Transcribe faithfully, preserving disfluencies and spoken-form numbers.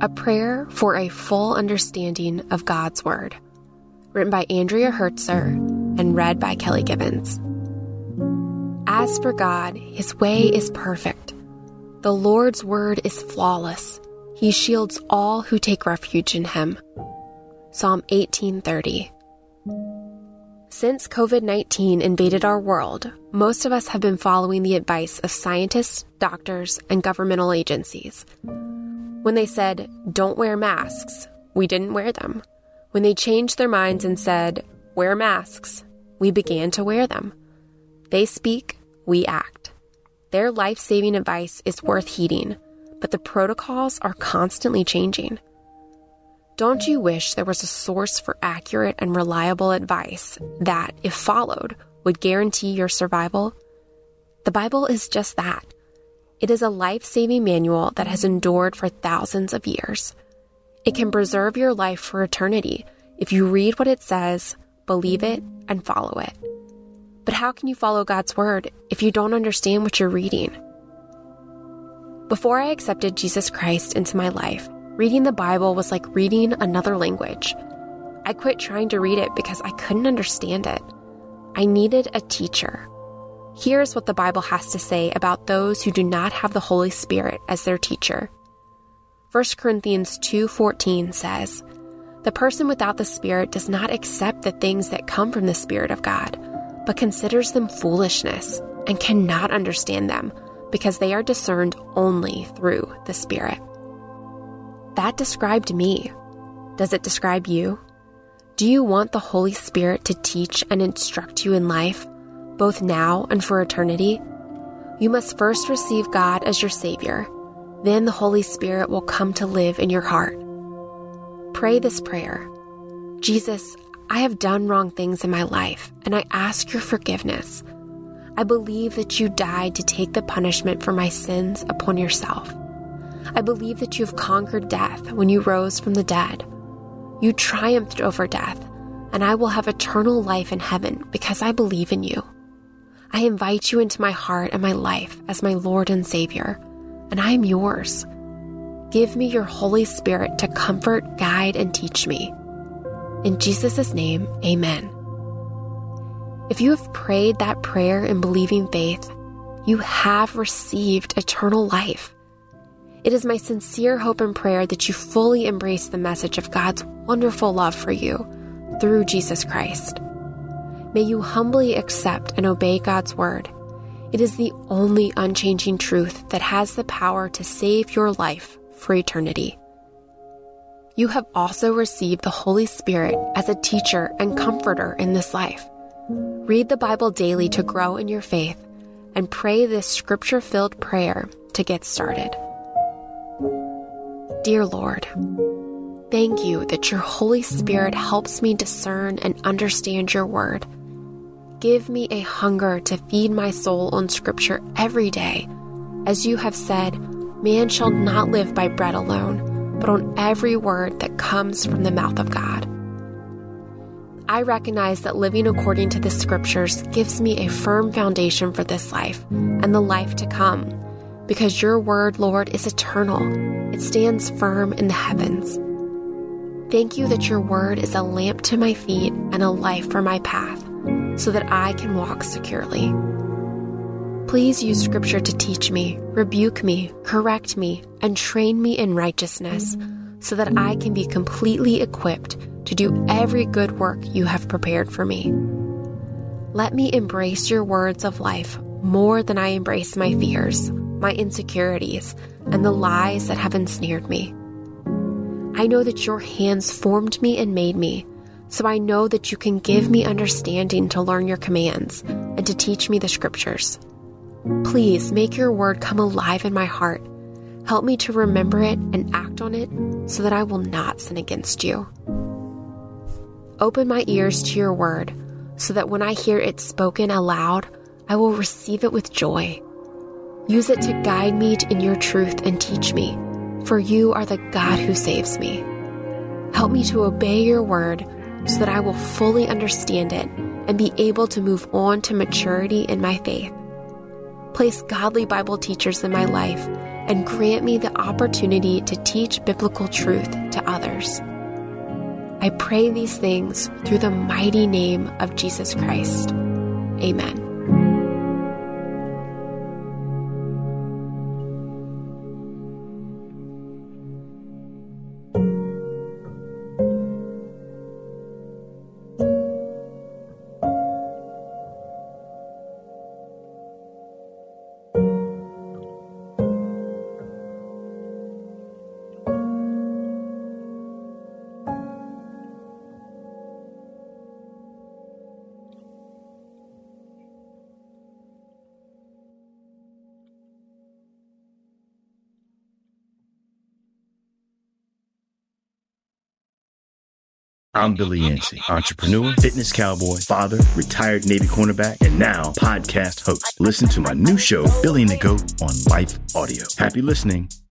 Prayer for a Full Understanding of God's Word, written by Andrea Hertzer and read by Kelly Gibbons. As for God, His way is perfect. The Lord's word is flawless. He shields all who take refuge in Him. Psalm eighteen thirty. Since covid nineteen invaded our world, most of us have been following the advice of scientists, doctors, and governmental agencies. When they said, "Don't wear masks," we didn't wear them. When they changed their minds and said, "Wear masks," we began to wear them. They speak, we act. Their life-saving advice is worth heeding, but the protocols are constantly changing. Don't you wish there was a source for accurate and reliable advice that, if followed, would guarantee your survival? The Bible is just that. It is a life-saving manual that has endured for thousands of years. It can preserve your life for eternity if you read what it says, believe it, and follow it. But how can you follow God's word if you don't understand what you're reading? Before I accepted Jesus Christ into my life, reading the Bible was like reading another language. I quit trying to read it because I couldn't understand it. I needed a teacher. Here's what the Bible has to say about those who do not have the Holy Spirit as their teacher. First Corinthians two fourteen says, "The person without the Spirit does not accept the things that come from the Spirit of God, but considers them foolishness and cannot understand them because they are discerned only through the Spirit." That described me. Does it describe you? Do you want the Holy Spirit to teach and instruct you in life, both now and for eternity? You must first receive God as your Savior. Then the Holy Spirit will come to live in your heart. Pray this prayer. Jesus, I have done wrong things in my life, and I ask your forgiveness. I believe that you died to take the punishment for my sins upon yourself. I believe that you've conquered death when you rose from the dead. You triumphed over death, and I will have eternal life in heaven because I believe in you. I invite you into my heart and my life as my Lord and Savior, and I am yours. Give me your Holy Spirit to comfort, guide, and teach me. In Jesus' name, amen. If you have prayed that prayer in believing faith, you have received eternal life. It is my sincere hope and prayer that you fully embrace the message of God's wonderful love for you through Jesus Christ. May you humbly accept and obey God's word. It is the only unchanging truth that has the power to save your life for eternity. You have also received the Holy Spirit as a teacher and comforter in this life. Read the Bible daily to grow in your faith and pray this scripture-filled prayer to get started. Dear Lord, thank you that your Holy Spirit helps me discern and understand your word. Give me a hunger to feed my soul on Scripture every day. As you have said, man shall not live by bread alone, but on every word that comes from the mouth of God. I recognize that living according to the Scriptures gives me a firm foundation for this life and the life to come, because your word, Lord, is eternal. It stands firm in the heavens. Thank you that your word is a lamp to my feet and a light for my path, so that I can walk securely. Please use Scripture to teach me, rebuke me, correct me, and train me in righteousness, so that I can be completely equipped to do every good work you have prepared for me. Let me embrace your words of life more than I embrace my fears, my insecurities, and the lies that have ensnared me. I know that your hands formed me and made me, so I know that you can give me understanding to learn your commands and to teach me the Scriptures. Please make your word come alive in my heart. Help me to remember it and act on it so that I will not sin against you. Open my ears to your word so that when I hear it spoken aloud, I will receive it with joy. Use it to guide me in your truth and teach me, for you are the God who saves me. Help me to obey your word so that I will fully understand it and be able to move on to maturity in my faith. Place godly Bible teachers in my life and grant me the opportunity to teach biblical truth to others. I pray these things through the mighty name of Jesus Christ. Amen. I'm Billy Yancey, entrepreneur, fitness cowboy, father, retired Navy cornerback, and now podcast host. Listen to my new show, Billy and the Goat, on Life Audio. Happy listening.